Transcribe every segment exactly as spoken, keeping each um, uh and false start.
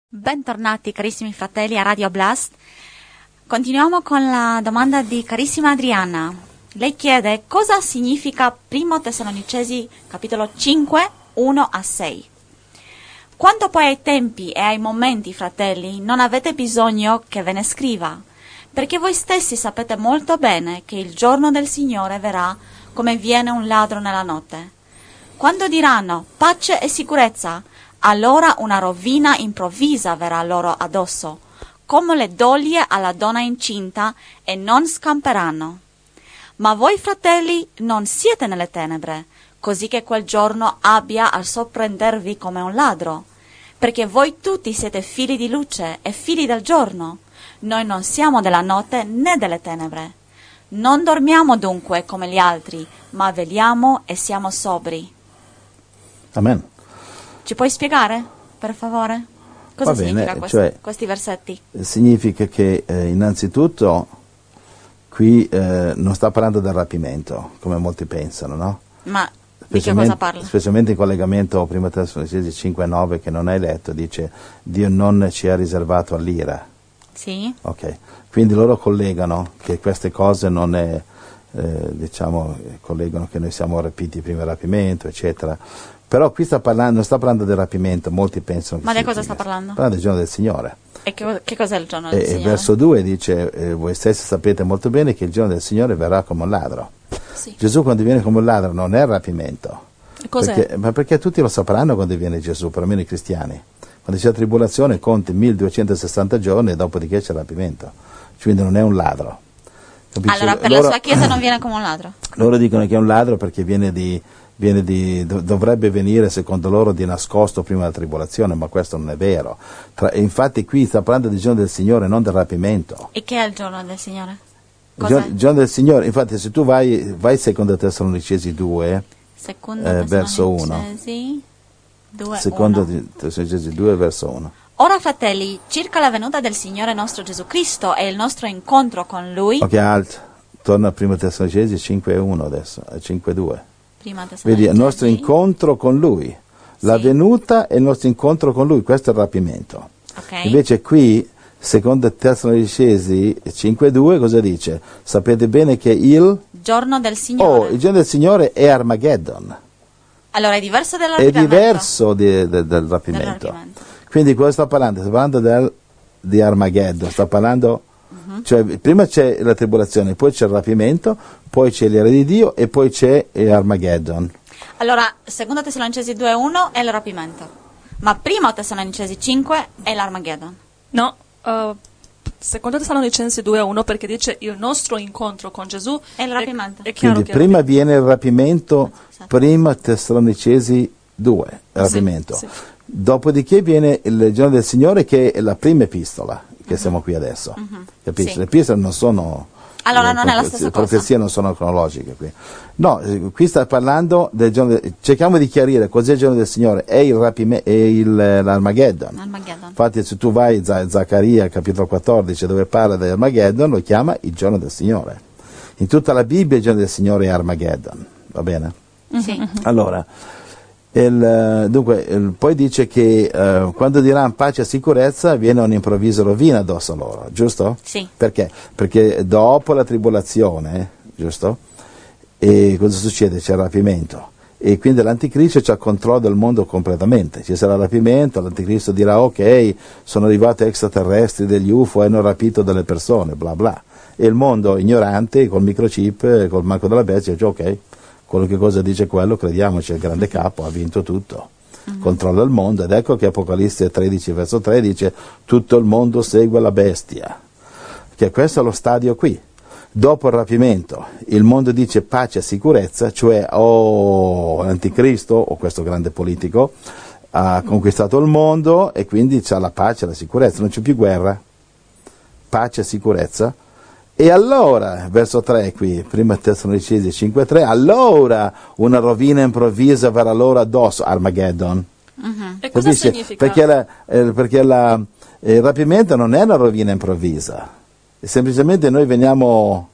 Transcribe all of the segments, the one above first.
Bentornati carissimi fratelli a Radio Blast. Continuiamo con la domanda di carissima Adriana. Lei chiede cosa significa primo Tessalonicesi capitolo cinque, uno a sei. Quanto poi ai tempi e ai momenti, fratelli, non avete bisogno che ve ne scriva, perché voi stessi sapete molto bene che il giorno del Signore verrà come viene un ladro nella notte. Quando diranno pace e sicurezza, allora una rovina improvvisa verrà loro addosso, come le doglie alla donna incinta, e non scamperanno. Ma voi, fratelli, non siete nelle tenebre, così che quel giorno abbia a sorprendervi come un ladro, perché voi tutti siete figli di luce e figli del giorno. Noi non siamo della notte né delle tenebre. Non dormiamo dunque come gli altri, ma vegliamo e siamo sobri. Amen. Ci puoi spiegare, per favore? Cosa Va bene, significa questi, cioè, questi versetti? Significa che eh, innanzitutto qui eh, non sta parlando del rapimento, come molti pensano, no? Ma di che cosa parla? Specialmente in collegamento a primo Tessalonicesi cinque nove, che non hai letto, dice Dio non ci ha riservato all'ira. Sì. Ok, quindi loro collegano che queste cose non è, eh, diciamo, collegano che noi siamo rapiti prima del rapimento, eccetera. Però qui sta parlando, non sta parlando del rapimento, molti pensano che Ma di sia cosa figa. sta parlando? Parla del giorno del Signore. E che, che cos'è il giorno del E, Signore? e verso due dice, eh, voi stessi sapete molto bene che il giorno del Signore verrà come un ladro. Sì. Gesù quando viene come un ladro non è rapimento. E cos'è? Perché, ma perché tutti lo sapranno quando viene Gesù, perlomeno i cristiani. Quando c'è la tribolazione conti milleduecentosessanta giorni e dopodiché c'è il rapimento. Quindi non è un ladro. Capisci? Allora per loro, la sua chiesa non viene come un ladro? Loro dicono che è un ladro perché viene di... Viene di, dovrebbe venire secondo loro di nascosto prima della tribolazione, ma questo non è vero. Tra, infatti qui sta parlando del giorno del Signore, non del rapimento. E che è il giorno del Signore? Il giorno, il giorno del Signore, infatti se tu vai, vai secondo Tessalonicesi due, secondo eh, verso uno. due, Secondo uno. Tessalonicesi due, verso uno. Ora, fratelli, circa la venuta del Signore nostro Gesù Cristo e il nostro incontro con Lui. Ok, alt, torna a primo Tessalonicesi cinque uno adesso, cinque due. Prima Vedi, il nostro incontro con Lui, la sì. venuta e il nostro incontro con Lui, questo è il rapimento. Okay. Invece qui, secondo Tessalonicesi cinque due, cosa dice? Sapete bene che il giorno del Signore. Oh, il giorno del Signore è Armageddon. Allora è diverso del È rapimento. diverso di, de, del, rapimento. del rapimento. Quindi cosa sta parlando? Sta parlando del, di Armageddon, sta parlando... Uh-huh. Cioè, prima c'è la tribolazione, poi c'è il rapimento, poi c'è l'ira di Dio e poi c'è Armageddon. Allora, secondo Tessalonicesi due uno è il rapimento, ma prima Tessalonicesi cinque è l'Armageddon. No, uh, secondo Tessalonicesi due uno perché dice il nostro incontro con Gesù è il rapimento. È, è chiaro Quindi che prima viene il rapimento, esatto. Prima Tessalonicesi due, il rapimento. Sì, sì. Dopodiché viene il giorno del Signore, che è la prima epistola, che uh-huh. siamo qui adesso. Uh-huh. Capisci? Sì. Le epistole non sono... Allora non è la stessa cosa. Le cosa. profezie non sono cronologiche qui. No, qui sta parlando del giorno del, cerchiamo di chiarire cos'è il giorno del Signore. È il rapime, è il, l'Armageddon. Armageddon. Infatti se tu vai a Zaccaria capitolo quattordici dove parla dell'Armageddon, lo chiama il giorno del Signore. In tutta la Bibbia il giorno del Signore è Armageddon. Va bene? Sì. Allora, il, dunque, il, poi dice che uh, quando diranno pace e sicurezza viene un'improvvisa rovina addosso a loro, giusto? Sì. Perché? Perché dopo la tribolazione, giusto? E cosa succede? C'è il rapimento. E quindi l'anticristo c'ha il controllo del mondo completamente. Ci sarà il rapimento, l'anticristo dirà ok, sono arrivati extraterrestri degli U F O e hanno rapito delle persone, bla bla. E il mondo ignorante, col microchip, col marco della bestia, dice ok, qualunque cosa dice quello, crediamoci, il grande capo ha vinto tutto, uh-huh. controlla il mondo, ed ecco che Apocalisse tredici verso tre dice tutto il mondo segue la bestia, che questo è lo stadio qui. Dopo il rapimento il mondo dice pace e sicurezza, cioè oh, l'anticristo o questo grande politico ha conquistato il mondo e quindi c'ha la pace e la sicurezza, non c'è più guerra, pace e sicurezza. E allora, verso tre qui, prima Tessalonicesi cinque tre, allora una rovina improvvisa verrà loro addosso, Armageddon. Uh-huh. E cosa significa? Perché, la, eh, perché la, il rapimento non è una rovina improvvisa, semplicemente noi veniamo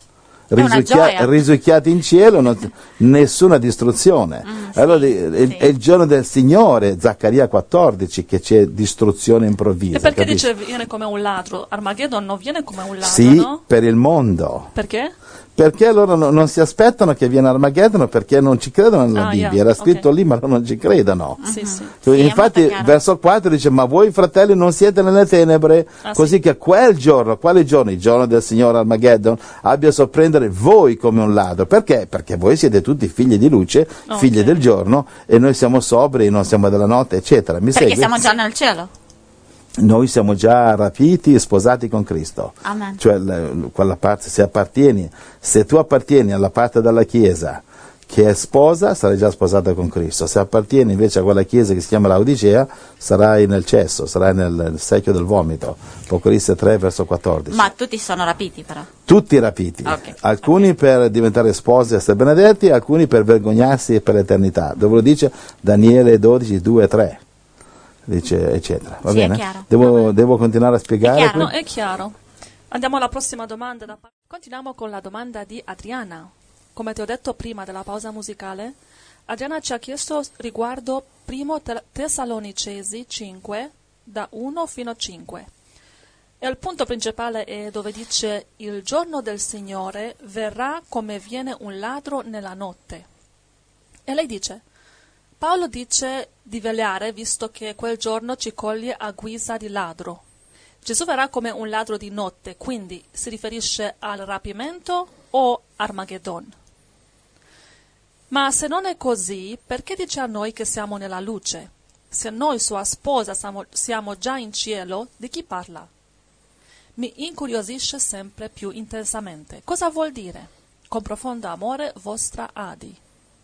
risucchia- risucchiati in cielo, non, nessuna distruzione. Mm, allora sì, è, sì. è il giorno del Signore, Zaccaria quattordici, che c'è distruzione improvvisa. E perché capisci? dice viene come un ladro? Armageddon non viene come un ladro, Sì, no? per il mondo. Perché? Perché loro no- non si aspettano che viene Armageddon, perché non ci credono nella Ah, Bibbia, yeah, era scritto ok. lì ma loro non ci credono. Sì, sì. Sì, è Infatti molto chiaro. verso quattro dice: ma voi fratelli non siete nelle tenebre, Ah, così sì. che quel giorno, quale giorno? Il giorno del Signore Armageddon abbia a sorprendere voi come un ladro. Perché? Perché voi siete tutti figli di luce, Ok. figli del giorno, e noi siamo sobri, non siamo della notte, eccetera. Mi Perché segui? siamo già nel cielo. Noi siamo già rapiti e sposati con Cristo. Amen. Cioè l- quella parte, se appartieni, se tu appartieni alla parte della Chiesa che è sposa, sarai già sposata con Cristo. Se appartieni invece a quella Chiesa che si chiama Laodicea, sarai nel cesso, sarai nel, nel secchio del vomito. Apocalisse tre, verso quattordici. Ma tutti sono rapiti però. Tutti rapiti, Ok, alcuni per diventare sposi e essere benedetti, alcuni per vergognarsi per l'eternità. Dove lo dice Daniele dodici, due e tre. Dice, eccetera. Va Sì, è bene? chiaro. Devo, Va bene. devo continuare a spiegare? chiaro. No, è chiaro. Andiamo alla prossima domanda. Da... Continuiamo con la domanda di Adriana. Come ti ho detto prima della pausa musicale, Adriana ci ha chiesto riguardo primo Te- Tessalonicesi cinque, da uno fino a cinque. E il punto principale è dove dice: il giorno del Signore verrà come viene un ladro nella notte. E lei dice: Paolo dice di velare visto che quel giorno ci coglie a guisa di ladro. Gesù verrà come un ladro di notte, quindi si riferisce al rapimento o Armageddon? Ma se non è così, perché dice a noi che siamo nella luce? Se noi, sua sposa, siamo, siamo già in cielo, di chi parla? Mi incuriosisce sempre più intensamente. Cosa vuol dire? Con profondo amore, vostra Adi.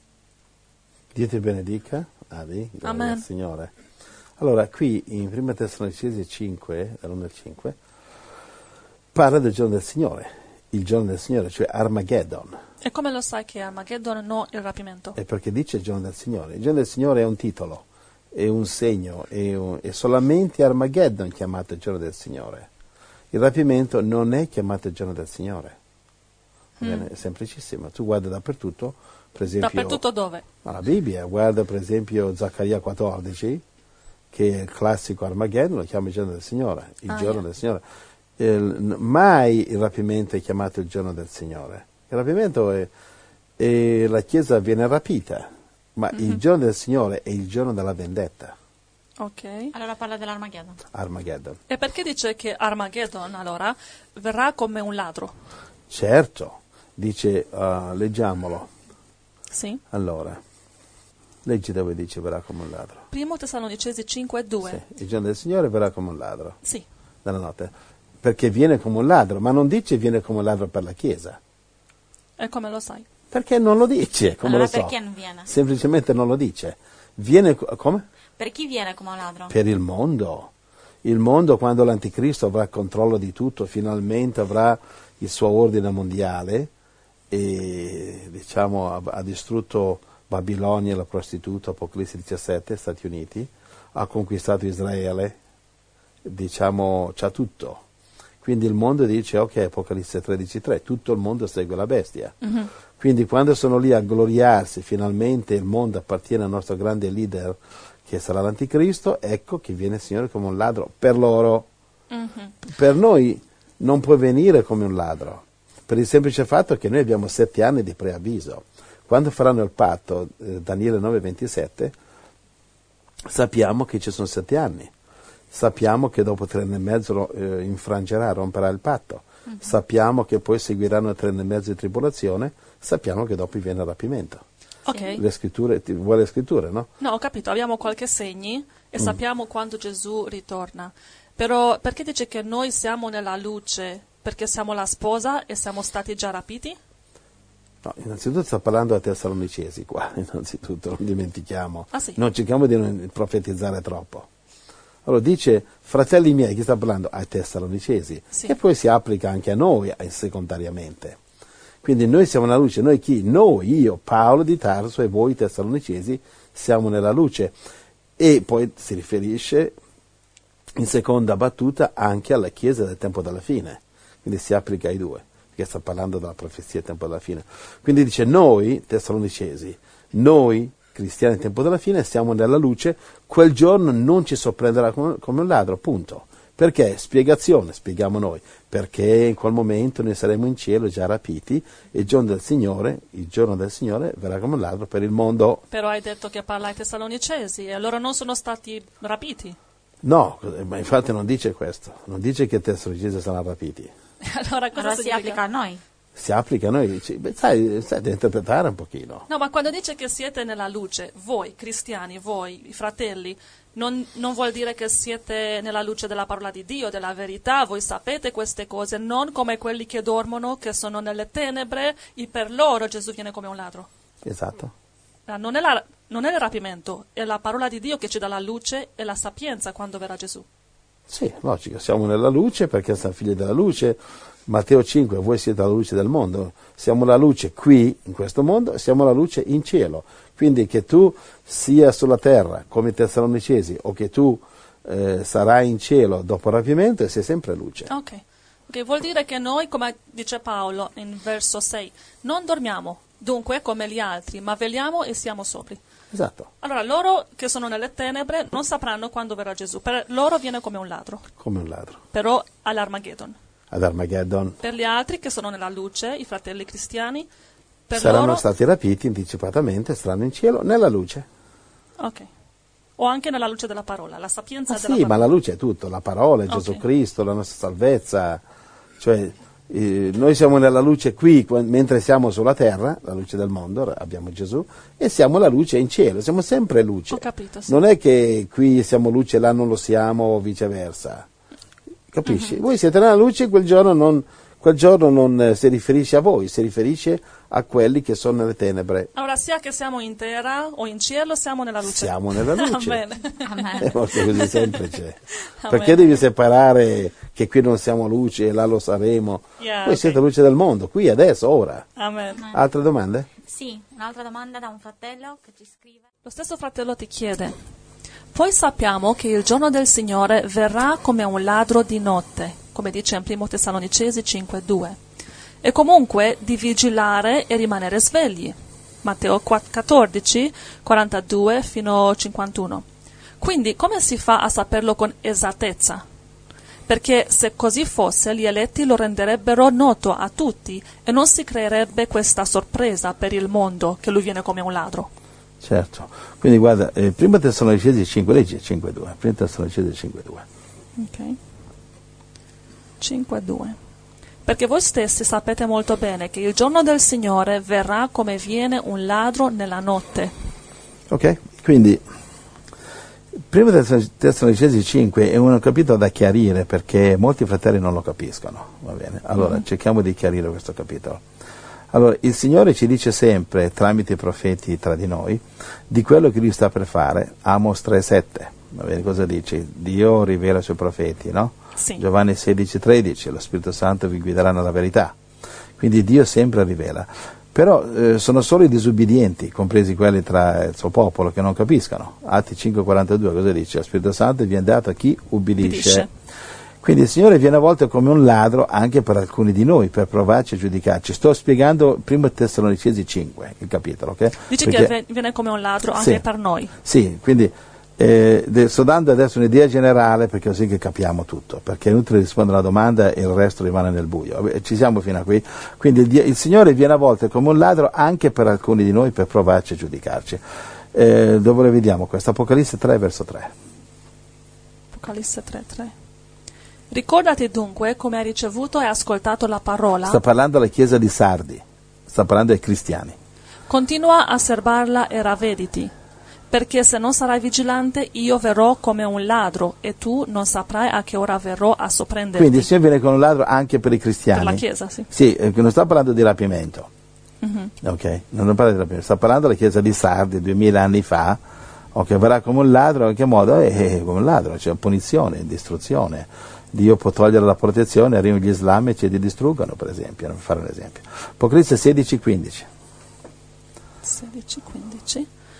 Dio ti benedica, Adi, gloria Amen. al Signore. Allora, qui in primo Tessalonicesi cinque, dall'uno al cinque, parla del giorno del Signore, il giorno del Signore, cioè Armageddon. E come lo sai che è Armageddon, no il rapimento? È perché dice il giorno del Signore. Il giorno del Signore è un titolo, è un segno, è, un, è solamente Armageddon chiamato il giorno del Signore. Il rapimento non è chiamato il giorno del Signore. Va bene? È semplicissimo. Tu guarda dappertutto, per esempio... Dappertutto dove? La Bibbia, guarda per esempio Zaccaria quattordici, che è il classico Armageddon, lo chiama il giorno del Signore, il Ah, giorno yeah. del Signore. Il- mai il rapimento è chiamato il giorno del Signore. Il rapimento è, è la Chiesa viene rapita, ma il giorno del Signore è il giorno della vendetta, Ok. Allora parla dell'Armageddon. Armageddon. E perché dice che Armageddon, allora, verrà come un ladro? Certo, dice, uh, leggiamolo. Sì. Allora, leggi dove dice verrà come un ladro. Primo Tessalonicesi cinque, due. Sì, il giorno del Signore verrà come un ladro. Sì. Nella notte, perché viene come un ladro, ma non dice viene come un ladro per la Chiesa, E come lo sai? perché non lo dice, come Allora lo so, perché non viene? semplicemente non lo dice, viene co- come? Per chi viene come un ladro? Per il mondo, il mondo quando l'anticristo avrà controllo di tutto, finalmente avrà il suo ordine mondiale e diciamo ha, ha distrutto Babilonia, la prostituta, Apocalisse diciassette, Stati Uniti, ha conquistato Israele, diciamo c'ha tutto, quindi il mondo dice ok, Apocalisse tredici tre, tutto il mondo segue la bestia. Mhm. Quindi quando sono lì a gloriarsi finalmente il mondo appartiene al nostro grande leader che sarà l'anticristo, ecco che viene il Signore come un ladro per loro. Mhm. Per noi non può venire come un ladro, per il semplice fatto che noi abbiamo sette anni di preavviso. Quando faranno il patto, eh, Daniele nove ventisette, sappiamo che ci sono sette anni. Sappiamo che dopo tre anni e mezzo eh, infrangerà, romperà il patto. Mm-hmm. Sappiamo che poi seguiranno tre anni e mezzo di tribolazione. Sappiamo che dopo viene il rapimento. Ok. Le scritture, ti vuole le scritture, no? No, ho capito, abbiamo qualche segni e Mm. sappiamo quando Gesù ritorna. Però perché dice che noi siamo nella luce? Perché siamo la sposa e siamo stati già rapiti? No, innanzitutto sta parlando a Tessalonicesi qua, innanzitutto, non dimentichiamo. Ah, sì? Non cerchiamo di non profetizzare troppo. Allora dice, fratelli miei, chi sta parlando? Ai Tessalonicesi, Sì. che poi si applica anche a noi eh, secondariamente. Quindi noi siamo nella luce, noi chi? Noi, io, Paolo di Tarso e voi Tessalonicesi siamo nella luce. E poi si riferisce in seconda battuta anche alla Chiesa del tempo della fine, quindi si applica ai due. Perché perché sta parlando della profezia del tempo della fine. Quindi dice noi, Tessalonicesi, noi cristiani del tempo della fine siamo nella luce, quel giorno non ci sorprenderà come, come un ladro, punto. Perché? Spiegazione, spieghiamo noi, perché in quel momento noi saremo in cielo già rapiti e il giorno del Signore, il giorno del Signore verrà come un ladro per il mondo. Però hai detto che parla ai Tessalonicesi e loro non sono stati rapiti. No, ma infatti non dice questo, non dice che i Tessalonicesi saranno rapiti. Allora cosa Allora si significa? applica a noi. Si applica a noi, beh, sai, sai, devi interpretare un pochino. No, ma quando dice che siete nella luce, voi cristiani, voi, i fratelli, non, non vuol dire che siete nella luce della parola di Dio, della verità, voi sapete queste cose, non come quelli che dormono, che sono nelle tenebre, e per loro Gesù viene come un ladro. Esatto. Non è, la, non è il rapimento, è la parola di Dio che ci dà la luce e la sapienza quando verrà Gesù. Sì, logico, siamo nella luce perché siamo figli della luce. Matteo cinque, voi siete la luce del mondo. Siamo la luce qui, in questo mondo, e siamo la luce in cielo. Quindi che tu sia sulla terra, come i Tessalonicesi, o che tu eh, sarai in cielo dopo il rapimento, sei sempre luce. Ok. Ok, vuol dire che noi, come dice Paolo in verso sei, non dormiamo, dunque, come gli altri, ma vegliamo e siamo sobri. Esatto. Allora, loro che sono nelle tenebre non sapranno quando verrà Gesù. Per loro viene come un ladro, Come un ladro. però all'Armageddon. Ad Armageddon Per gli altri che sono nella luce, i fratelli cristiani, per saranno loro... stati rapiti anticipatamente, saranno in cielo, nella luce. Ok. O anche nella luce della parola, la sapienza Ah, della sì, ma parola. la luce è tutto, la parola, Gesù Ok. Cristo, la nostra salvezza. Cioè, eh, noi siamo nella luce qui, qua- mentre siamo sulla terra, la luce del mondo, abbiamo Gesù, e siamo la luce in cielo, siamo sempre luce. Ho capito, sì. Non è che qui siamo luce e là non lo siamo o viceversa. Capisci? Mhm. Voi siete nella luce, quel giorno non, quel giorno non eh, si riferisce a voi, si riferisce a quelli che sono nelle tenebre. Allora, sia che siamo in terra o in cielo, siamo nella luce. Siamo nella luce. Amen. Amen. È molto così semplice. Amen. Perché devi separare che qui non siamo luce e là lo saremo? Yeah, Voi ok. siete luce del mondo, qui, adesso, ora. Amen. Altre domande? Sì, un'altra domanda da un fratello che ci scrive. Lo stesso fratello ti chiede, poi sappiamo che il giorno del Signore verrà come un ladro di notte, come dice in primo Tessalonicesi cinque due, e comunque di vigilare e rimanere svegli, Matteo quattordici quarantadue fino a cinquantuno. Quindi come si fa a saperlo con esattezza? Perché se così fosse, gli eletti lo renderebbero noto a tutti e non si creerebbe questa sorpresa per il mondo che lui viene come un ladro. Certo. Quindi guarda, eh, prima Tessalonicesi cinque, leggi cinque due, prima Tessalonicesi cinque due. Ok. cinque due. Perché voi stessi sapete molto bene che il giorno del Signore verrà come viene un ladro nella notte. Ok? Quindi, prima Tessalonicesi cinque è un capitolo da chiarire perché molti fratelli non lo capiscono, va bene? Allora, Mhm. cerchiamo di chiarire questo capitolo. Allora, il Signore ci dice sempre, tramite i profeti tra di noi, di quello che Lui sta per fare. Amos tre sette, va bene? Cosa dice? Dio rivela ai Suoi profeti, no? Sì. Giovanni sedici tredici, lo Spirito Santo vi guiderà nella verità. Quindi Dio sempre rivela. Però eh, sono solo i disubbidienti, compresi quelli tra il suo popolo, che non capiscono. Atti cinque quarantadue, cosa dice? Lo Spirito Santo viene dato a chi ubbidisce. Ubbidisce. Quindi il Signore viene a volte come un ladro anche per alcuni di noi, per provarci e giudicarci. Sto spiegando primo Tessalonicesi cinque, il capitolo, ok? Dice Perché- che viene come un ladro anche Sì. per noi. Sì, quindi eh, de- sto dando adesso un'idea generale perché così che capiamo tutto, perché è inutile rispondere alla domanda e il resto rimane nel buio. Vabbè, ci siamo fino a qui. Quindi il, die- il Signore viene a volte come un ladro anche per alcuni di noi per provarci e giudicarci. Eh, dove lo vediamo questo? Apocalisse tre, verso tre. Apocalisse tre tre. Ricordati dunque come hai ricevuto e ascoltato la parola, Sta parlando alla chiesa di Sardi, sta parlando ai cristiani. continua a serbarla e ravvediti, perché se non sarai vigilante io verrò come un ladro e tu non saprai a che ora verrò a sorprenderti. Quindi il Signore viene con un ladro anche per i cristiani. Per la chiesa, sì. Sì, eh, non sta parlando di rapimento. Mhm. Ok, non parla di rapimento, sta parlando della chiesa di Sardi duemila anni fa, ok, verrà come un ladro, in che modo? Eh, come un ladro, c'è punizione, distruzione. Dio può togliere la protezione, arrivano gli islamici e li distruggono, per esempio, per fare un esempio. Apocalisse sedici quindici. sedici quindici.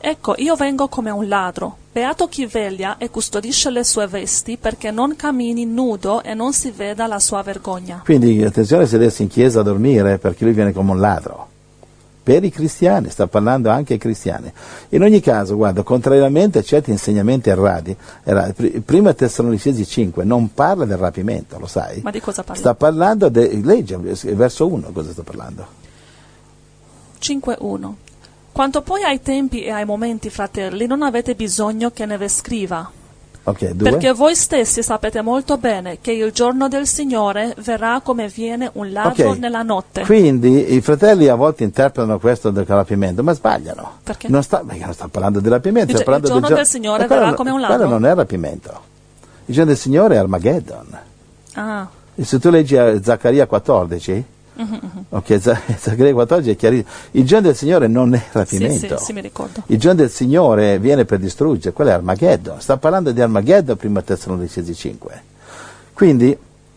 Ecco, io vengo come un ladro. Beato chi veglia e custodisce le sue vesti, perché non cammini nudo e non si veda la sua vergogna. Quindi attenzione a sedersi in chiesa a dormire, perché lui viene come un ladro. Per i cristiani, sta parlando anche ai cristiani. In ogni caso, guarda, contrariamente a certi insegnamenti errati, era, prima Tessalonicesi cinque non parla del rapimento, lo sai? Ma di cosa parla? Sta parlando, de, legge, verso uno, cosa sta parlando? cinque uno. Quanto poi ai tempi e ai momenti, fratelli, non avete bisogno che ne ve scriva. Okay, due. Perché voi stessi sapete molto bene che il giorno del Signore verrà come viene un ladro okay. nella notte. Quindi i fratelli a volte interpretano questo del rapimento, ma sbagliano. Perché? Non sta, perché non sta parlando di rapimento. Dice, sta parlando il giorno del, del Signore quello, verrà come un ladro. Quello non è rapimento. Il giorno del Signore è Armageddon. Ah. E se tu leggi Zaccaria quattordici, Uh-huh, uh-huh. ok, Zaccaria quattordici è chiarissimo. Il giorno del Signore non è rapimento. Sì, sì, sì, mi ricordo. Il giorno del Signore viene per distruggere, quello è Armageddon. Sta parlando di Armageddon prima Tessalonicesi cinque. Quindi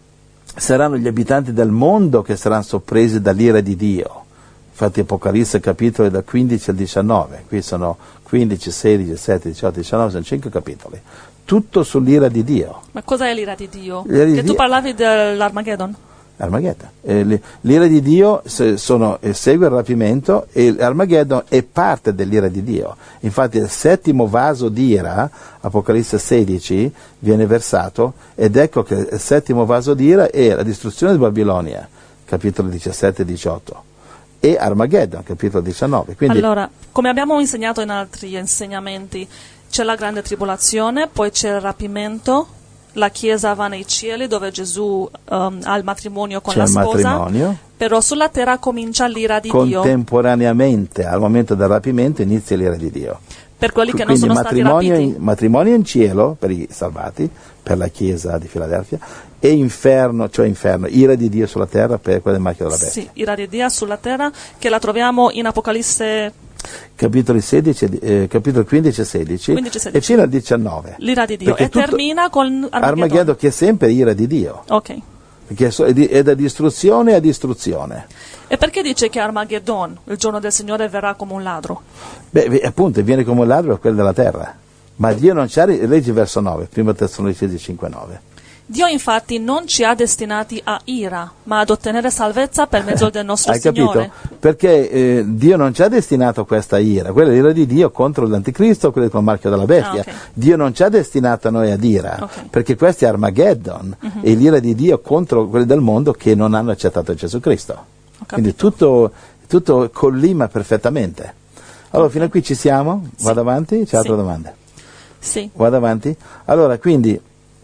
saranno gli abitanti del mondo che saranno sorpresi dall'ira di Dio. Infatti Apocalisse capitoli da quindici al diciannove, qui sono quindici, sedici, diciassette, diciotto, diciannove, sono cinque capitoli. Tutto sull'ira di Dio. Ma cos'è l'ira di Dio? L'ira di che Dio. Tu parlavi dell'Armageddon? Armageddon. Eh, l'ira di Dio sono, eh, segue il rapimento e Armageddon è parte dell'ira di Dio. Infatti il settimo vaso d'ira, Apocalisse sedici, viene versato ed ecco che il settimo vaso d'ira è la distruzione di Babilonia, capitolo diciassette e diciotto, e Armageddon, capitolo diciannove. Quindi, allora, come abbiamo insegnato in altri insegnamenti, c'è la grande tribolazione, poi c'è il rapimento, la Chiesa va nei cieli dove Gesù um, ha il matrimonio con c'è la il sposa, matrimonio. Però sulla terra comincia l'ira di Dio. Contemporaneamente al momento del rapimento inizia l'ira di Dio. Per quelli che Quindi non sono stati matrimonio rapiti. in, matrimonio in cielo per i salvati, per la Chiesa di Filadelfia, e inferno, cioè inferno, ira di Dio sulla terra per quella del marchio della bestia. Sì, ira di Dio sulla terra, che la troviamo in Apocalisse capitoli sedici, eh, capitolo quindici e sedici, quindici, sedici e fino al diciannove. L'ira di Dio. Perché E termina con Armageddon. Armageddon, che è sempre ira di Dio. Ok. Perché è da distruzione a distruzione. E perché dice che Armageddon, il giorno del Signore, verrà come un ladro? Beh, appunto, viene come un ladro a quello della terra. Ma Dio non c'ha, leggi verso nove, primo Tessalonicesi cinque nove. Dio infatti non ci ha destinati a ira, ma ad ottenere salvezza per mezzo del nostro Hai Signore. capito? Perché eh, Dio non ci ha destinato questa ira, quella è l'ira di Dio contro l'anticristo, quella con il marchio della bestia. Ah, okay. Dio non ci ha destinato a noi ad ira, Okay. perché questo è Armageddon, Uh-huh. e l'ira di Dio contro quelli del mondo che non hanno accettato Gesù Cristo. Ho Quindi capito. tutto, tutto collima perfettamente. Allora, fino a qui ci siamo? Sì. Vado avanti? C'è Sì. altre domande? Sì. Vado avanti? Allora, quindi,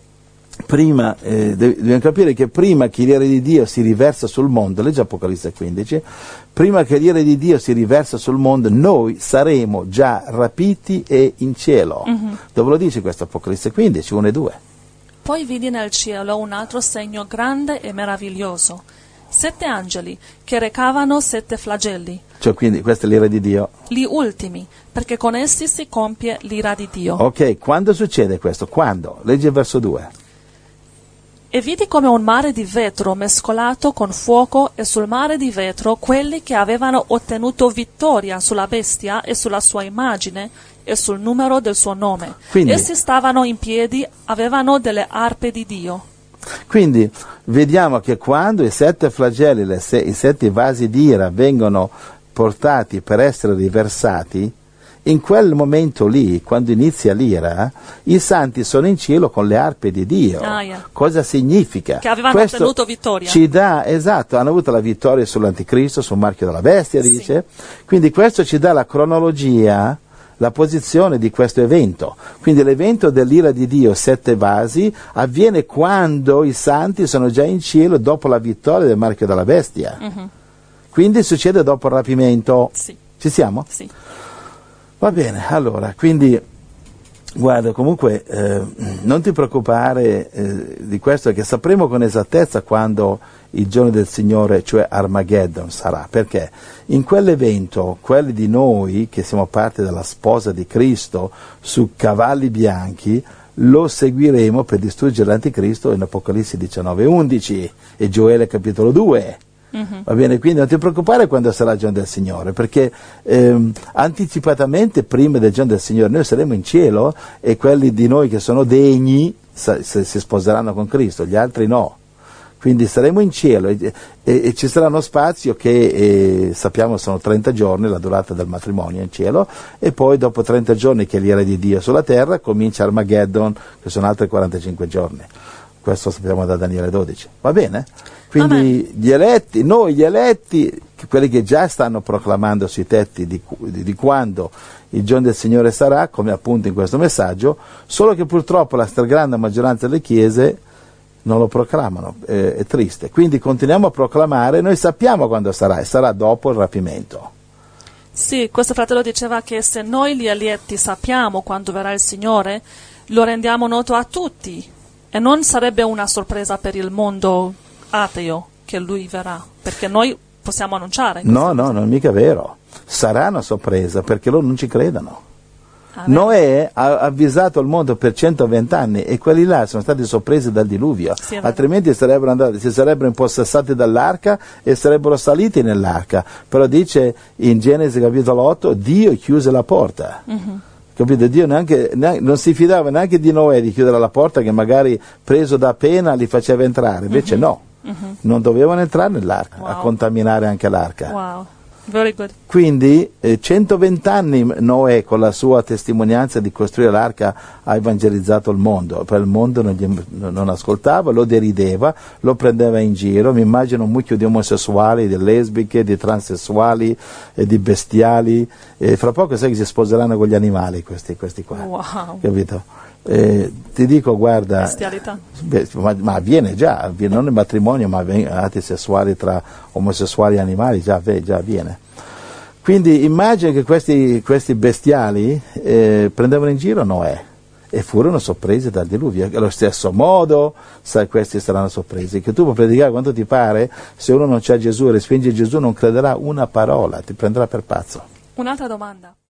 prima, eh, dobbiamo capire che prima che l'ira di Dio si riversa sul mondo, legge Apocalisse quindici, prima che l'ira di Dio si riversa sul mondo, noi saremo già rapiti e in cielo. Uh-huh. Dove lo dice questo Apocalisse quindici, uno e due? Poi vidi nel cielo un altro segno grande e meraviglioso. Sette angeli che recavano sette flagelli, Cioè, quindi, questa è l'ira di Dio. gli ultimi, perché con essi si compie l'ira di Dio. Ok, quando succede questo? Quando? Legge il verso due. E vidi come un mare di vetro mescolato con fuoco, e sul mare di vetro quelli che avevano ottenuto vittoria sulla bestia e sulla sua immagine e sul numero del suo nome. Quindi- Essi stavano in piedi, avevano delle arpe di Dio. Quindi vediamo che quando i sette flagelli, le se- i sette vasi d'ira vengono portati per essere riversati, in quel momento lì, quando inizia l'ira, i santi sono in cielo con le arpe di Dio. Ah, yeah. Cosa significa? Che avevano Questo ottenuto vittoria. Ci dà, esatto, hanno avuto la vittoria sull'anticristo, sul marchio della bestia, Sì. dice. Quindi questo ci dà la cronologia, la posizione di questo evento. Quindi l'evento dell'ira di Dio, sette vasi, avviene quando i santi sono già in cielo dopo la vittoria del marchio della bestia. Mhm. Quindi succede dopo il rapimento. Sì, Ci siamo? sì. Va bene, allora, quindi, guarda, comunque eh, non ti preoccupare eh, di questo, che sapremo con esattezza quando il giorno del Signore, cioè Armageddon, sarà, perché in quell'evento, quelli di noi che siamo parte della sposa di Cristo su cavalli bianchi, lo seguiremo per distruggere l'anticristo in Apocalisse diciannove undici e Gioele capitolo due. Uh-huh. Va bene, quindi non ti preoccupare quando sarà il giorno del Signore, perché ehm, anticipatamente prima del giorno del Signore noi saremo in cielo e quelli di noi che sono degni sa- se, si sposeranno con Cristo, gli altri no. Quindi saremo in cielo e, e, e ci sarà uno spazio che eh, sappiamo sono trenta giorni, la durata del matrimonio in cielo, e poi dopo trenta giorni che è l'ira di Dio sulla terra comincia Armageddon, che sono altri quarantacinque giorni. Questo sappiamo da Daniele dodici. Va bene? Quindi Amen. Gli eletti, noi gli eletti, quelli che già stanno proclamando sui tetti di, di, di quando il giorno del Signore sarà, come appunto in questo messaggio, solo che purtroppo la stragrande maggioranza delle chiese non lo proclamano, eh, è triste. Quindi continuiamo a proclamare, noi sappiamo quando sarà, e sarà dopo il rapimento. Sì, questo fratello diceva che se noi gli eletti sappiamo quando verrà il Signore, lo rendiamo noto a tutti, e non sarebbe una sorpresa per il mondo ateo che lui verrà, perché noi possiamo annunciare. No, no, non è mica vero. Sarà una sorpresa, perché loro non ci credono. Ah, Noè ha avvisato il mondo per centoventi anni e quelli là sono stati sorpresi dal diluvio, sì, altrimenti sarebbero andati, si sarebbero impossessati dall'arca e sarebbero saliti nell'arca. Però dice in Genesi capitolo otto, Dio chiuse la porta. Uh-huh. Capito? Dio neanche, neanche, non si fidava neanche di Noè di chiudere la porta, che magari preso da pena li faceva entrare, invece uh-huh. no, uh-huh. non dovevano entrare nell'arca, wow. a contaminare anche l'arca. Wow. Very good. Quindi eh, centoventi anni Noè con la sua testimonianza di costruire l'arca ha evangelizzato il mondo, poi il mondo non, gli, non ascoltava, lo derideva, lo prendeva in giro. Mi immagino un mucchio di omosessuali, di lesbiche, di transessuali, eh, di bestiali, e fra poco sai che si sposeranno con gli animali questi, questi qua, wow. capito? Eh, ti dico, guarda, bestialità. Beh, ma, ma avviene già, avviene, non il matrimonio, ma atti sessuali tra omosessuali e animali, già, già avviene. Quindi immagina che questi, questi bestiali eh, prendevano in giro Noè e furono sorpresi dal diluvio. Allo stesso modo, sai, questi saranno sorpresi, che tu puoi predicare quanto ti pare, se uno non c'ha Gesù e respinge Gesù non crederà una parola, ti prenderà per pazzo. Un'altra domanda.